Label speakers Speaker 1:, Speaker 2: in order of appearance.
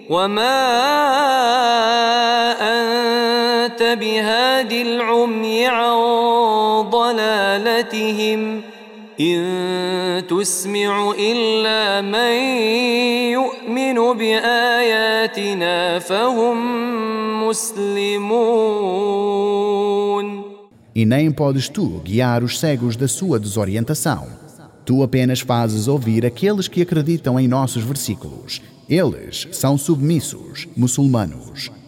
Speaker 1: وما أنت بهاد العمي عن ضلالتهم إن تسمع إلا من يؤمن بآياتنا فهم مسلمون.
Speaker 2: E nem podes tu guiar os cegos da sua desorientação. Tu apenas fazes ouvir aqueles que acreditam em nossos versículos. Eles são submissos, muçulmanos.